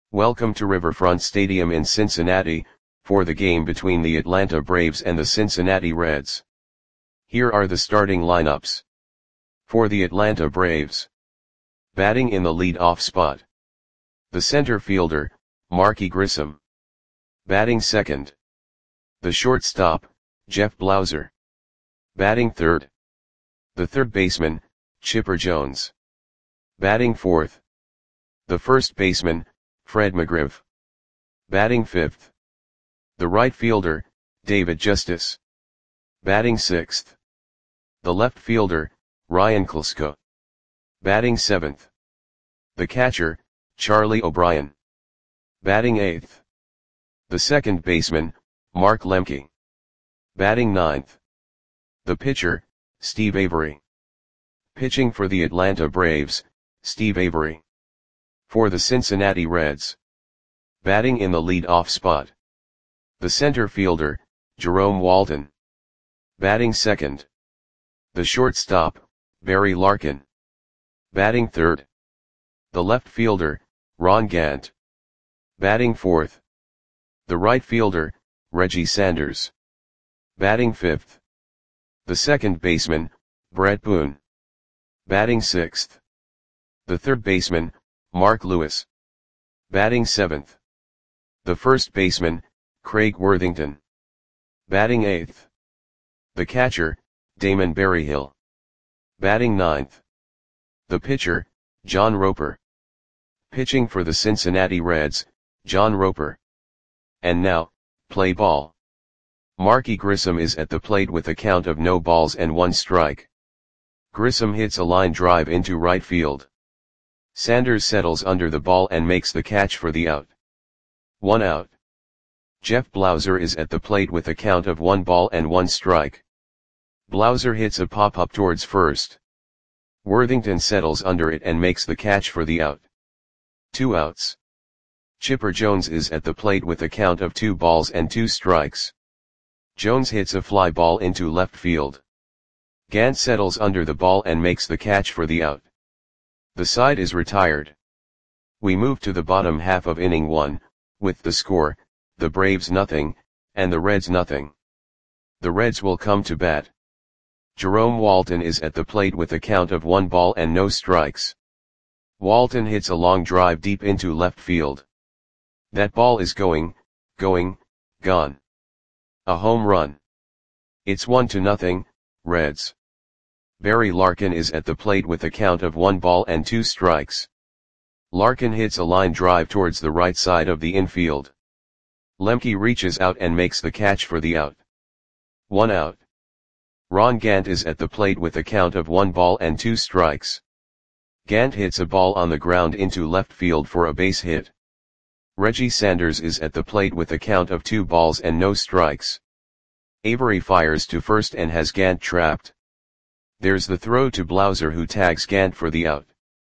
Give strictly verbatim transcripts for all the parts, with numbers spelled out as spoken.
Welcome to Riverfront Stadium in Cincinnati, for the game between the Atlanta Braves and the Cincinnati Reds. Here are the starting lineups. For the Atlanta Braves. Batting in the lead-off spot. The center fielder, Marky Grissom. Batting second. The shortstop, Jeff Blauser. Batting third. The third baseman, Chipper Jones. Batting fourth. The first baseman, Fred McGriff. Batting fifth. The right fielder, David Justice. Batting sixth. The left fielder, Ryan Klesko. Batting seventh. The catcher, Charlie O'Brien. Batting eighth. The second baseman, Mark Lemke. Batting ninth. The pitcher, Steve Avery. Pitching for the Atlanta Braves, Steve Avery. For the Cincinnati Reds. Batting in the lead-off spot. The center fielder, Jerome Walton. Batting second. The shortstop, Barry Larkin. Batting third. The left fielder, Ron Gant. Batting fourth. The right fielder, Reggie Sanders. Batting fifth. The second baseman, Brett Boone. Batting sixth. The third baseman, Mark Lewis. Batting seventh. The first baseman, Craig Worthington. Batting eighth. The catcher, Damon Berryhill. Batting ninth. The pitcher, John Roper. Pitching for the Cincinnati Reds, John Roper. And now, play ball. Marky Grissom is at the plate with a count of no balls and one strike. Grissom hits a line drive into right field. Sanders settles under the ball and makes the catch for the out. One out. Jeff Blauser is at the plate with a count of one ball and one strike. Blauser hits a pop-up towards first. Worthington settles under it and makes the catch for the out. Two outs. Chipper Jones is at the plate with a count of two balls and two strikes. Jones hits a fly ball into left field. Gant settles under the ball and makes the catch for the out. The side is retired. We move to the bottom half of inning one, with the score, the Braves nothing, and the Reds nothing. The Reds will come to bat. Jerome Walton is at the plate with a count of one ball and no strikes. Walton hits a long drive deep into left field. That ball is going, going, gone. A home run. It's one to nothing, Reds. Barry Larkin is at the plate with a count of one ball and two strikes. Larkin hits a line drive towards the right side of the infield. Lemke reaches out and makes the catch for the out. One out. Ron Gant is at the plate with a count of one ball and two strikes. Gant hits a ball on the ground into left field for a base hit. Reggie Sanders is at the plate with a count of two balls and no strikes. Avery fires to first and has Gant trapped. There's the throw to Blauser, who tags Gant for the out.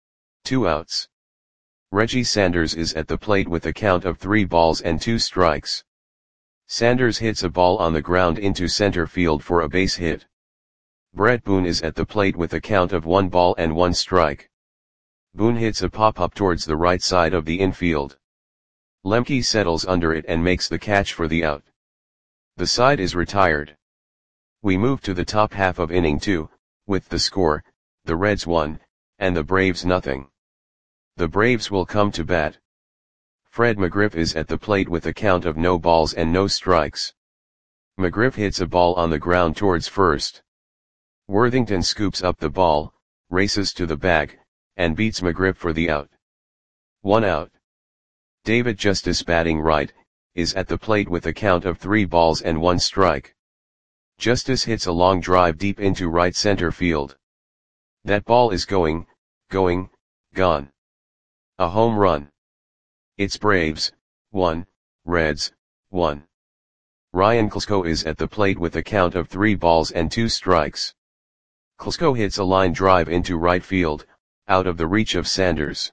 Two outs. Reggie Sanders is at the plate with a count of three balls and two strikes. Sanders hits a ball on the ground into center field for a base hit. Brett Boone is at the plate with a count of one ball and one strike. Boone hits a pop-up towards the right side of the infield. Lemke settles under it and makes the catch for the out. The side is retired. We move to the top half of inning two, with the score, the Reds one, and the Braves nothing. The Braves will come to bat. Fred McGriff is at the plate with a count of no balls and no strikes. McGriff hits a ball on the ground towards first. Worthington scoops up the ball, races to the bag, and beats McGriff for the out. One out. David Justice, batting right, is at the plate with a count of three balls and one strike. Justice hits a long drive deep into right center field. That ball is going, going, gone. A home run. It's Braves, one, Reds, one. Ryan Klesko is at the plate with a count of three balls and two strikes. Klesko hits a line drive into right field, out of the reach of Sanders.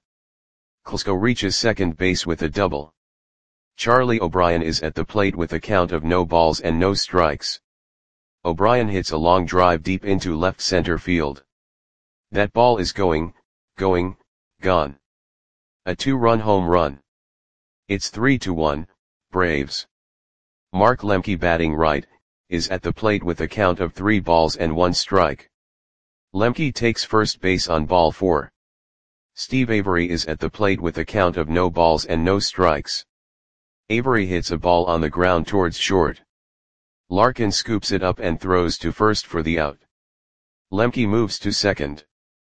Klesko reaches second base with a double. Charlie O'Brien is at the plate with a count of no balls and no strikes. O'Brien hits a long drive deep into left center field. That ball is going, going, gone. A two-run home run. It's three to one, Braves. Mark Lemke, batting right, is at the plate with a count of three balls and one strike. Lemke takes first base on ball four. Steve Avery is at the plate with a count of no balls and no strikes. Avery hits a ball on the ground towards short. Larkin scoops it up and throws to first for the out. Lemke moves to second.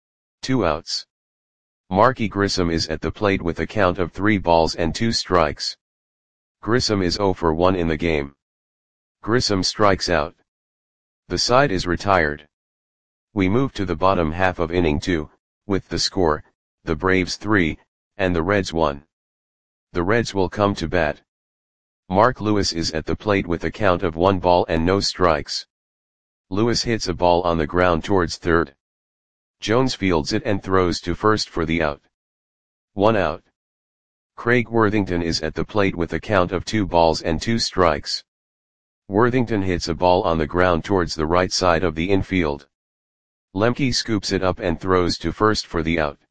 Two outs. Marky Grissom is at the plate with a count of three balls and two strikes. Grissom is oh for one in the game. Grissom strikes out. The side is retired. We move to the bottom half of inning two, with the score, the Braves three, and the Reds one. The Reds will come to bat. Mark Lewis is at the plate with a count of one ball and no strikes. Lewis hits a ball on the ground towards third. Jones fields it and throws to first for the out. One out. Craig Worthington is at the plate with a count of two balls and two strikes. Worthington hits a ball on the ground towards the right side of the infield. Lemke scoops it up and throws to first for the out.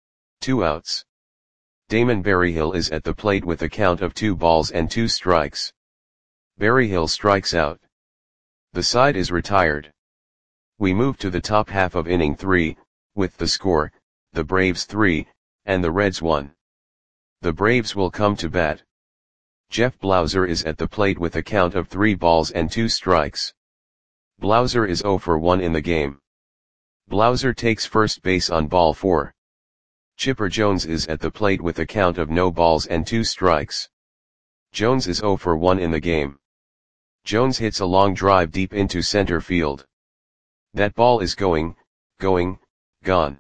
Two outs. Damon Berryhill is at the plate with a count of two balls and two strikes. Berryhill strikes out. The side is retired. We move to the top half of inning three, with the score, the Braves three, and the Reds one. The Braves will come to bat. Jeff Blauser is at the plate with a count of three balls and two strikes. Blauser is oh for one in the game. Blauser takes first base on ball four. Chipper Jones is at the plate with a count of no balls and two strikes. Jones is oh for one in the game. Jones hits a long drive deep into center field. That ball is going, going, gone.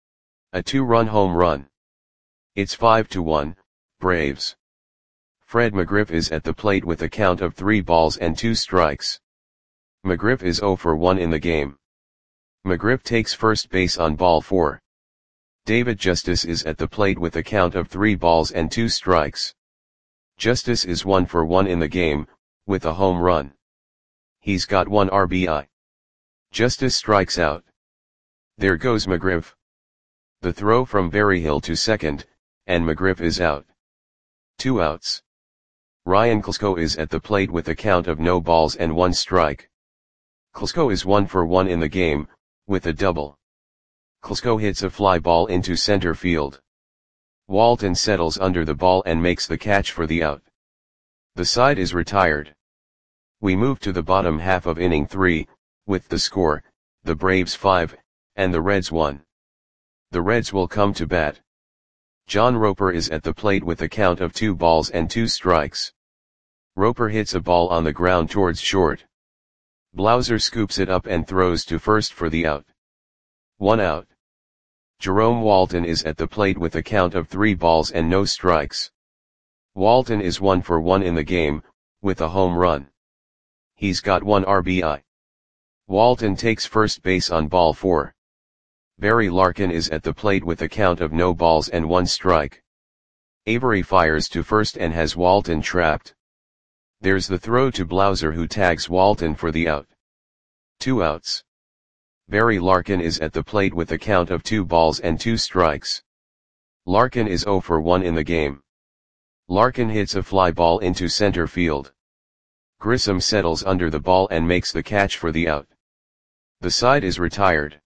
A two-run home run. It's five to one, Braves. Fred McGriff is at the plate with a count of three balls and two strikes. McGriff is oh for one in the game. McGriff takes first base on ball four. David Justice is at the plate with a count of three balls and two strikes. Justice is one for one in the game, with a home run. He's got one R B I. Justice strikes out. There goes McGriff. The throw from Berryhill to second, and McGriff is out. Two outs. Ryan Klesko is at the plate with a count of no balls and one strike. Klesko is one for one in the game, with a double. Klesko hits a fly ball into center field. Walton settles under the ball and makes the catch for the out. The side is retired. We move to the bottom half of inning three, with the score, the Braves five, and the Reds one. The Reds will come to bat. John Roper is at the plate with a count of two balls and two strikes. Roper hits a ball on the ground towards short. Blauser scoops it up and throws to first for the out. One out. Jerome Walton is at the plate with a count of three balls and no strikes. Walton is one for one in the game, with a home run. He's got one R B I. Walton takes first base on ball four. Barry Larkin is at the plate with a count of no balls and one strike. Avery fires to first and has Walton trapped. There's the throw to Blauser, who tags Walton for the out. Two outs. Barry Larkin is at the plate with a count of two balls and two strikes. Larkin is oh for one in the game. Larkin hits a fly ball into center field. Grissom settles under the ball and makes the catch for the out. The side is retired.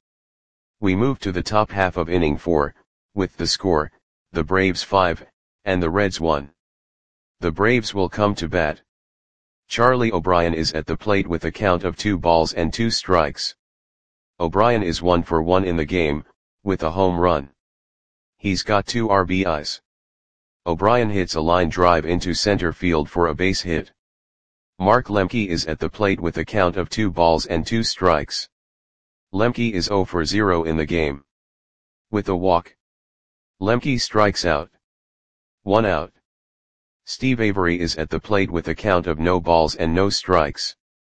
We move to the top half of inning four, with the score, the Braves five, and the Reds one. The Braves will come to bat. Charlie O'Brien is at the plate with a count of two balls and two strikes. O'Brien is one for one in the game, with a home run. He's got two R B Is. O'Brien hits a line drive into center field for a base hit. Mark Lemke is at the plate with a count of two balls and two strikes. Lemke is oh for zero in the game. With a walk. Lemke strikes out. One out. Steve Avery is at the plate with a count of no balls and no strikes.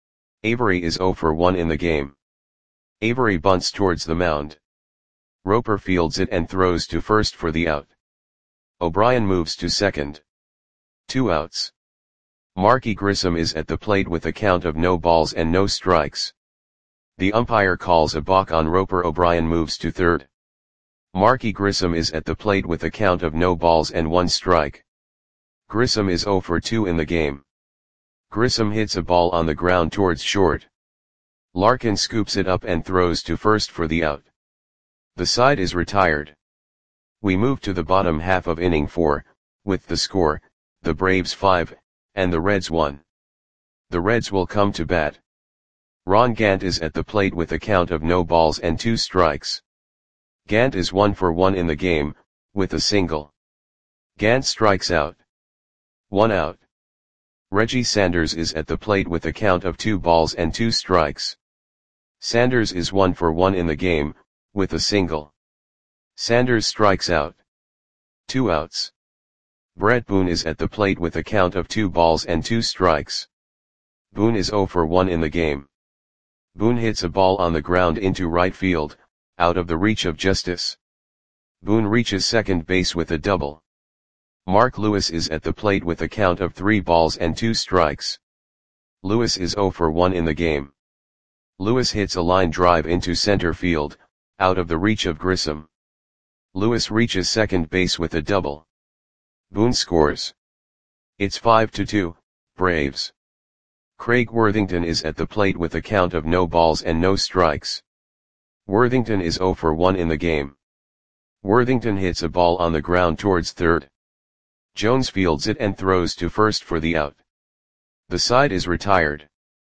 Avery is oh for one in the game. Avery bunts towards the mound. Roper fields it and throws to first for the out. O'Brien moves to second. Two outs. Marky Grissom is at the plate with a count of no balls and no strikes. The umpire calls a balk on Roper. O'Brien moves to third. Marky Grissom is at the plate with a count of no balls and one strike. Grissom is zero for two in the game. Grissom hits a ball on the ground towards short. Larkin scoops it up and throws to first for the out. The side is retired. We move to the bottom half of inning four, with the score, the Braves five, and the Reds one. The Reds will come to bat. Ron Gant is at the plate with a count of no balls and two strikes. Gant is one for one in the game, with a single. Gant strikes out. One out. Reggie Sanders is at the plate with a count of two balls and two strikes. Sanders is one for one in the game, with a single. Sanders strikes out. Two outs. Brett Boone is at the plate with a count of two balls and two strikes. Boone is zero for one in the game. Boone hits a ball on the ground into right field, out of the reach of Justice. Boone reaches second base with a double. Mark Lewis is at the plate with a count of three balls and two strikes. Lewis is zero for one in the game. Lewis hits a line drive into center field, out of the reach of Grissom. Lewis reaches second base with a double. Boone scores. It's five to two, Braves. Craig Worthington is at the plate with a count of no balls and no strikes. Worthington is zero for one in the game. Worthington hits a ball on the ground towards third. Jones fields it and throws to first for the out. The side is retired.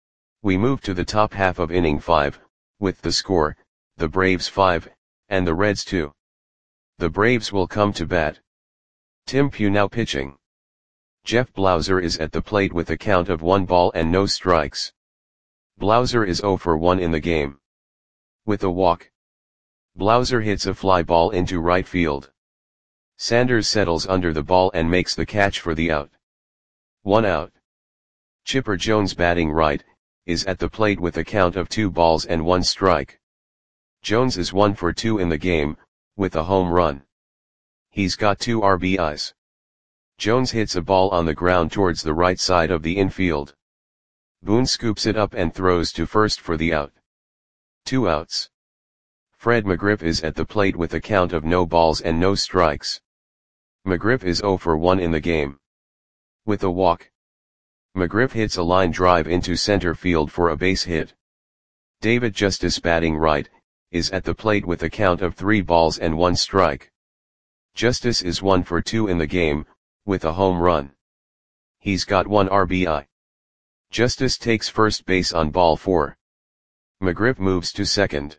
We move to the top half of inning five, with the score, the Braves five, and the Reds two. The Braves will come to bat. Tim Pugh now pitching. Jeff Blauser is at the plate with a count of one ball and no strikes. Blauser is zero for one in the game. With a walk. Blauser hits a fly ball into right field. Sanders settles under the ball and makes the catch for the out. One out. Chipper Jones batting right, is at the plate with a count of two balls and one strike. Jones is one for two in the game, with a home run. He's got two R B Is. Jones hits a ball on the ground towards the right side of the infield. Boone scoops it up and throws to first for the out. Two outs. Fred McGriff is at the plate with a count of no balls and no strikes. McGriff is zero for one in the game. With a walk. McGriff hits a line drive into center field for a base hit. David Justice batting right, is at the plate with a count of three balls and one strike. Justice is one for two in the game, with a home run. He's got one R B I. Justice takes first base on ball four. McGriff moves to second.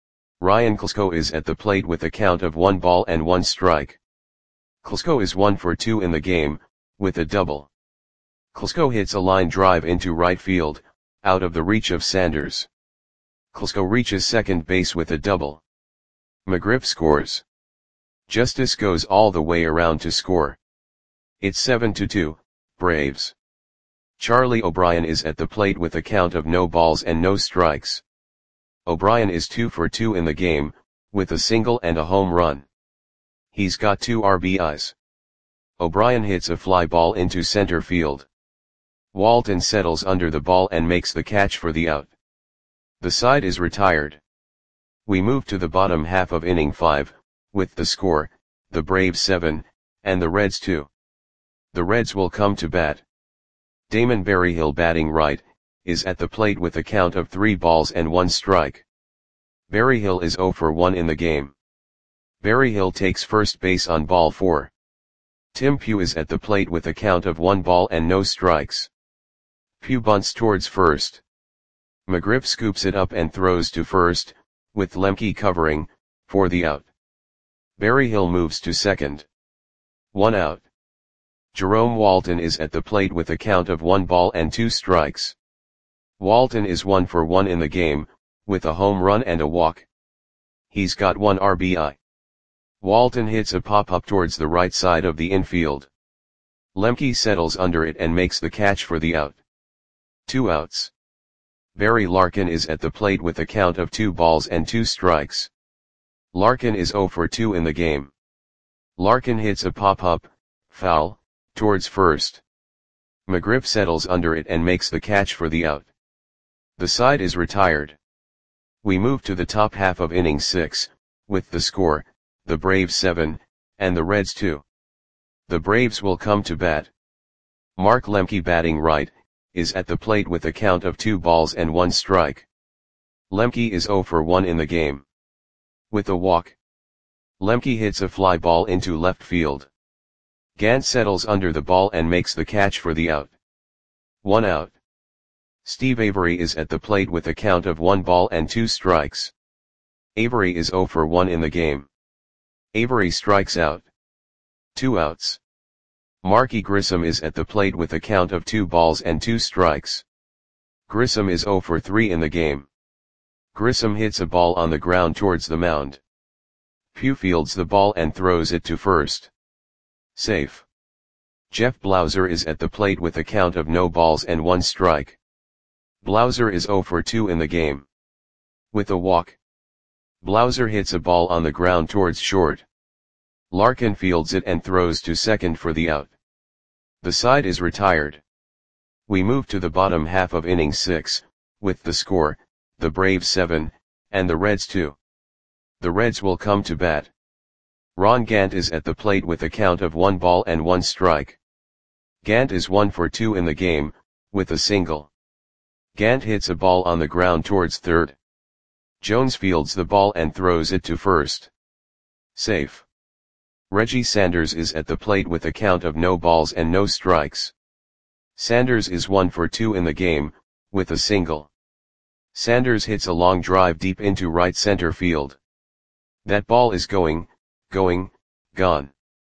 Ryan Klesko is at the plate with a count of one ball and one strike. Klesko is one for two in the game, with a double. Klesko hits a line drive into right field, out of the reach of Sanders. Klesko reaches second base with a double. McGriff scores. Justice goes all the way around to score. It's seven to two, Braves. Charlie O'Brien is at the plate with a count of no balls and no strikes. O'Brien is two for two in the game, with a single and a home run. He's got two R B Is. O'Brien hits a fly ball into center field. Walton settles under the ball and makes the catch for the out. The side is retired. We move to the bottom half of inning five, with the score, the Braves seven, and the Reds two. The Reds will come to bat. Damon Berryhill batting right, is at the plate with a count of three balls and one strike. Berryhill is zero for one in the game. Berryhill takes first base on ball four. Tim Pugh is at the plate with a count of one ball and no strikes. Pugh bunts towards first. McGriff scoops it up and throws to first, with Lemke covering, for the out. Berryhill moves to second. One out. Jerome Walton is at the plate with a count of one ball and two strikes. Walton is one for one in the game, with a home run and a walk. He's got one R B I. Walton hits a pop-up towards the right side of the infield. Lemke settles under it and makes the catch for the out. Two outs. Barry Larkin is at the plate with a count of two balls and two strikes. Larkin is zero for two in the game. Larkin hits a pop-up, foul, towards first. McGriff settles under it and makes the catch for the out. The side is retired. We move to the top half of inning six, with the score, the Braves seven, and the Reds two. The Braves will come to bat. Mark Lemke batting right, is at the plate with a count of two balls and one strike. Lemke is zero for one in the game. With a walk, Lemke hits a fly ball into left field. Gant settles under the ball and makes the catch for the out. One out. Steve Avery is at the plate with a count of one ball and two strikes. Avery is zero for one in the game. Avery strikes out. Two outs. Marky Grissom is at the plate with a count of two balls and two strikes. Grissom is zero for three in the game. Grissom hits a ball on the ground towards the mound. Pugh fields the ball and throws it to first. Safe. Jeff Blauser is at the plate with a count of no balls and one strike. Blauser is zero for two in the game. With a walk, Blauser hits a ball on the ground towards short. Larkin fields it and throws to second for the out. The side is retired. We move to the bottom half of inning six, with the score, the Braves seven, and the Reds two. The Reds will come to bat. Ron Gant is at the plate with a count of one ball and one strike. Gant is one for two in the game, with a single. Gant hits a ball on the ground towards third. Jones fields the ball and throws it to first. Safe. Reggie Sanders is at the plate with a count of no balls and no strikes. Sanders is one for two in the game, with a single. Sanders hits a long drive deep into right center field. That ball is going, going, gone.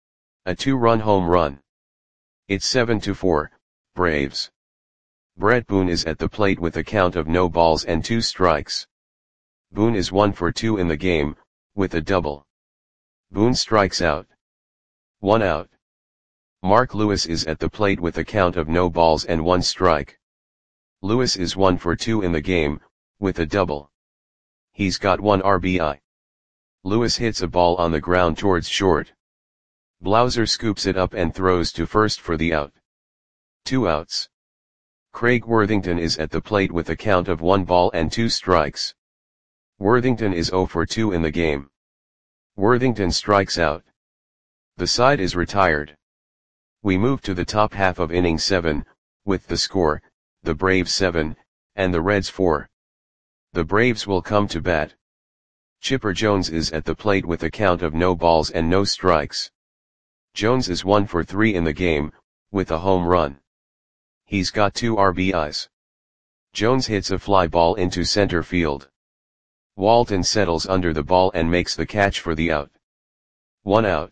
A two-run home run. It's seven to four, Braves. Brett Boone is at the plate with a count of no balls and two strikes. Boone is one for two in the game, with a double. Boone strikes out. One out. Mark Lewis is at the plate with a count of no balls and one strike. Lewis is one for two in the game, with a double. He's got one R B I. Lewis hits a ball on the ground towards short. Blauser scoops it up and throws to first for the out. Two outs. Craig Worthington is at the plate with a count of one ball and two strikes. Worthington is zero for two in the game. Worthington strikes out. The side is retired. We move to the top half of inning seven, with the score, the Braves seven, and the Reds four. The Braves will come to bat. Chipper Jones is at the plate with a count of no balls and no strikes. Jones is one for three in the game, with a home run. He's got two R B Is. Jones hits a fly ball into center field. Walton settles under the ball and makes the catch for the out. One out.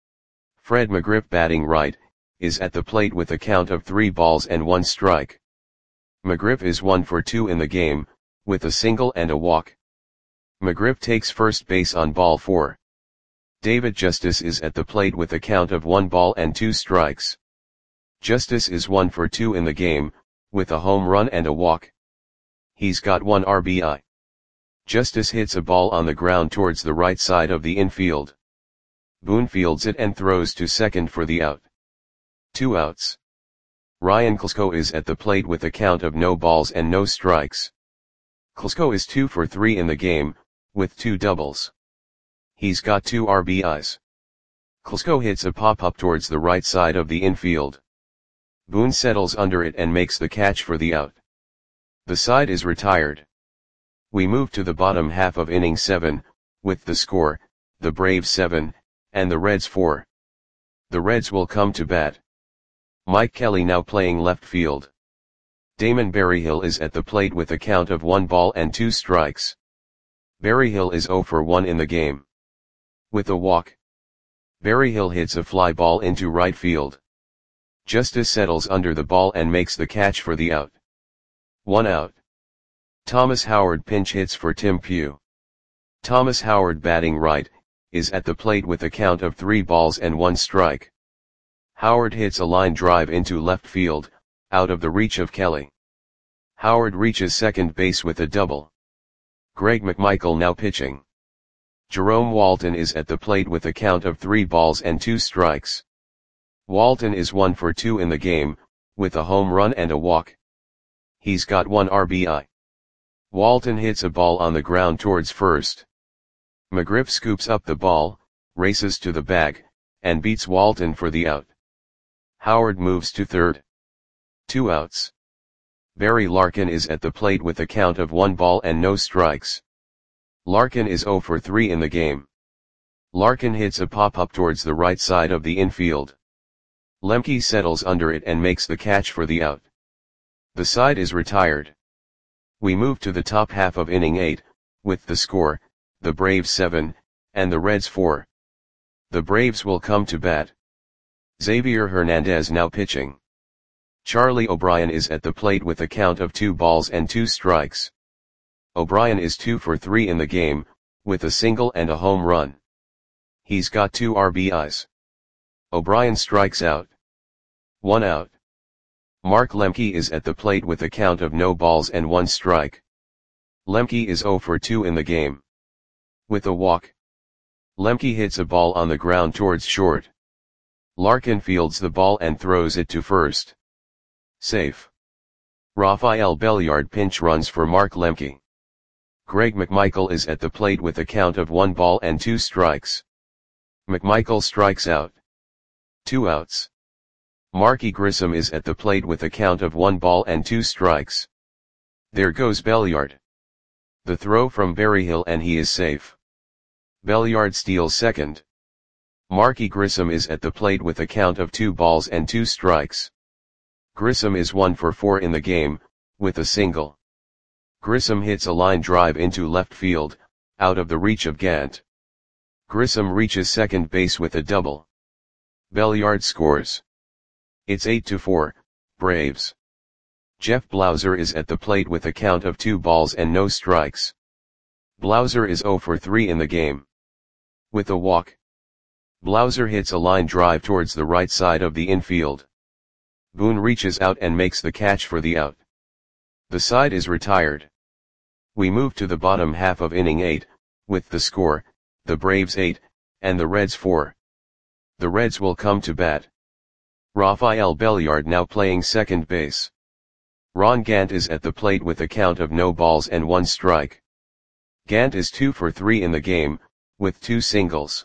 Fred McGriff batting right, is at the plate with a count of three balls and one strike. McGriff is one for two in the game, with a single and a walk. McGriff takes first base on ball four. David Justice is at the plate with a count of one ball and two strikes. Justice is one for two in the game, with a home run and a walk. He's got one R B I. Justice hits a ball on the ground towards the right side of the infield. Boone fields it and throws to second for the out. Two outs. Ryan Klesko is at the plate with a count of no balls and no strikes. Klesko is two for three in the game, with two doubles. He's got two R B Is. Klesko hits a pop-up towards the right side of the infield. Boone settles under it and makes the catch for the out. The side is retired. We move to the bottom half of inning seven, with the score, the Braves seven, and the Reds four. The Reds will come to bat. Mike Kelly now playing left field. Damon Berryhill is at the plate with a count of one ball and two strikes. Berryhill is zero for one in the game. With a walk, Berryhill hits a fly ball into right field. Justice settles under the ball and makes the catch for the out. One out. Thomas Howard pinch hits for Tim Pugh. Thomas Howard batting right, is at the plate with a count of three balls and one strike. Howard hits a line drive into left field, out of the reach of Kelly. Howard reaches second base with a double. Greg McMichael now pitching. Jerome Walton is at the plate with a count of three balls and two strikes. Walton is one for two in the game, with a home run and a walk. He's got one R B I. Walton hits a ball on the ground towards first. McGriff scoops up the ball, races to the bag, and beats Walton for the out. Howard moves to third. Two outs. Barry Larkin is at the plate with a count of one ball and no strikes. Larkin is oh for three in the game. Larkin hits a pop-up towards the right side of the infield. Lemke settles under it and makes the catch for the out. The side is retired. We move to the top half of inning eight, with the score, the Braves seven, and the Reds four. The Braves will come to bat. Xavier Hernandez now pitching. Charlie O'Brien is at the plate with a count of two balls and two strikes. O'Brien is two for three in the game, with a single and a home run. He's got two R B Is. O'Brien strikes out. One out. Mark Lemke is at the plate with a count of no balls and one strike. Lemke is oh for two in the game. With a walk. Lemke hits a ball on the ground towards short. Larkin fields the ball and throws it to first. Safe. Rafael Belliard pinch runs for Mark Lemke. Greg McMichael is at the plate with a count of one ball and two strikes. McMichael strikes out. Two outs. Marky Grissom is at the plate with a count of one ball and two strikes. There goes Belliard. The throw from Berryhill and he is safe. Belliard steals second. Marky Grissom is at the plate with a count of two balls and two strikes. Grissom is one for four in the game, with a single. Grissom hits a line drive into left field, out of the reach of Gant. Grissom reaches second base with a double. Belliard scores. It's eight to four, Braves. Jeff Blauser is at the plate with a count of two balls and no strikes. Blauser is oh for three in the game. With a walk. Blauser hits a line drive towards the right side of the infield. Boone reaches out and makes the catch for the out. The side is retired. We move to the bottom half of inning eight, with the score, the Braves eight, and the Reds four. The Reds will come to bat. Rafael Belliard now playing second base. Ron Gant is at the plate with a count of no balls and one strike. Gant is two for three in the game, with two singles.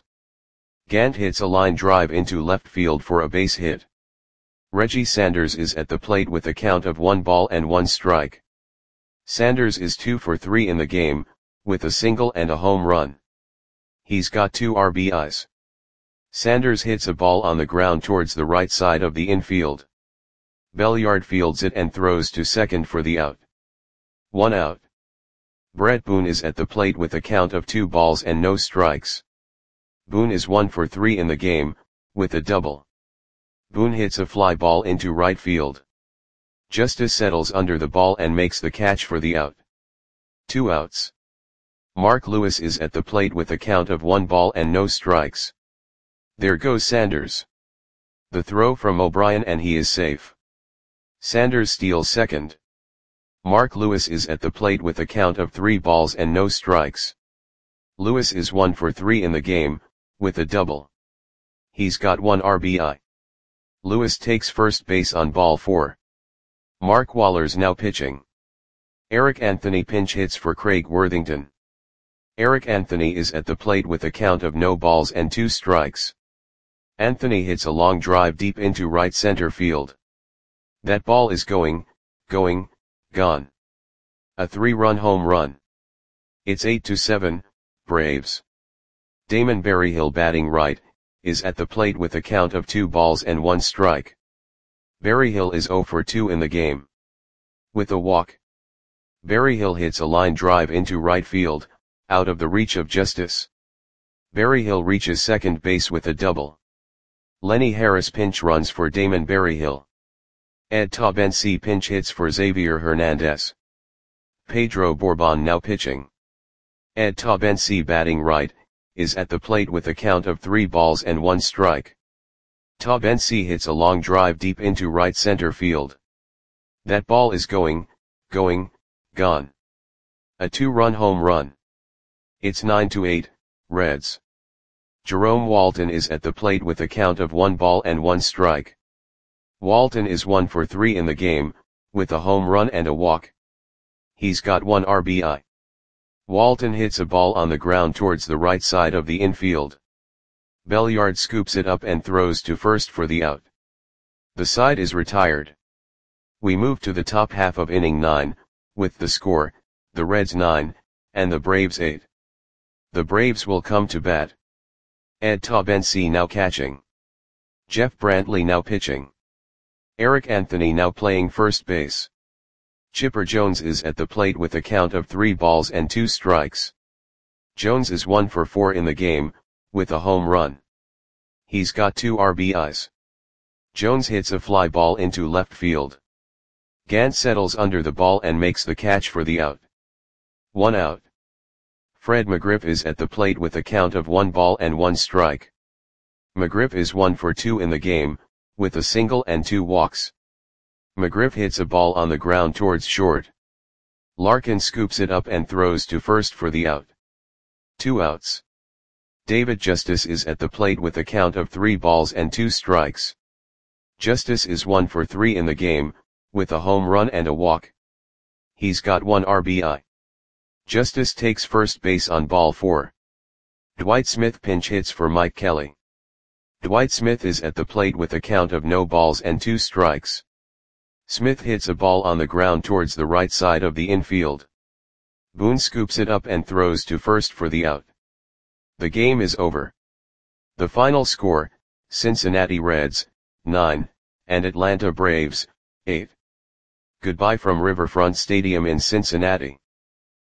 Gant hits a line drive into left field for a base hit. Reggie Sanders is at the plate with a count of one ball and one strike. Sanders is two for three in the game, with a single and a home run. He's got two R B Is. Sanders hits a ball on the ground towards the right side of the infield. Belliard fields it and throws to second for the out. One out. Brett Boone is at the plate with a count of two balls and no strikes. Boone is one for three in the game, with a double. Boone hits a fly ball into right field. Justice settles under the ball and makes the catch for the out. Two outs. Mark Lewis is at the plate with a count of one ball and no strikes. There goes Sanders. The throw from O'Brien and he is safe. Sanders steals second. Mark Lewis is at the plate with a count of three balls and no strikes. Lewis is one for three in the game, with a double. He's got one R B I. Lewis takes first base on ball four. Mark Waller's now pitching. Eric Anthony pinch hits for Craig Worthington. Eric Anthony is at the plate with a count of no balls and two strikes. Anthony hits a long drive deep into right center field. That ball is going, going, gone. A three-run home run. It's eight to seven, Braves. Damon Berryhill batting right, is at the plate with a count of two balls and one strike. Berryhill is oh for two in the game. With a walk. Berryhill hits a line drive into right field, out of the reach of Justice. Berryhill reaches second base with a double. Lenny Harris pinch runs for Damon Berryhill. Ed Taubensee pinch hits for Xavier Hernandez. Pedro Bourbon now pitching. Ed Taubensee batting right, is at the plate with a count of three balls and one strike. Taubensee hits a long drive deep into right center field. That ball is going, going, gone. A two-run home run. It's nine to eight, Reds. Jerome Walton is at the plate with a count of one ball and one strike. Walton is one for three in the game, with a home run and a walk. He's got one R B I. Walton hits a ball on the ground towards the right side of the infield. Belliard scoops it up and throws to first for the out. The side is retired. We move to the top half of inning nine, with the score, the Reds nine, and the Braves eight. The Braves will come to bat. Ed Taubensee now catching. Jeff Brantley now pitching. Eric Anthony now playing first base. Chipper Jones is at the plate with a count of three balls and two strikes. Jones is one for four in the game, with a home run. He's got two R B Is. Jones hits a fly ball into left field. Gant settles under the ball and makes the catch for the out. One out. Fred McGriff is at the plate with a count of one ball and one strike. McGriff is one for two in the game, with a single and two walks. McGriff hits a ball on the ground towards short. Larkin scoops it up and throws to first for the out. Two outs. David Justice is at the plate with a count of three balls and two strikes. Justice is one for three in the game, with a home run and a walk. He's got one R B I. Justice takes first base on ball four. Dwight Smith pinch hits for Mike Kelly. Dwight Smith is at the plate with a count of no balls and two strikes. Smith hits a ball on the ground towards the right side of the infield. Boone scoops it up and throws to first for the out. The game is over. The final score, Cincinnati Reds, nine, and Atlanta Braves, eight. Goodbye from Riverfront Stadium in Cincinnati.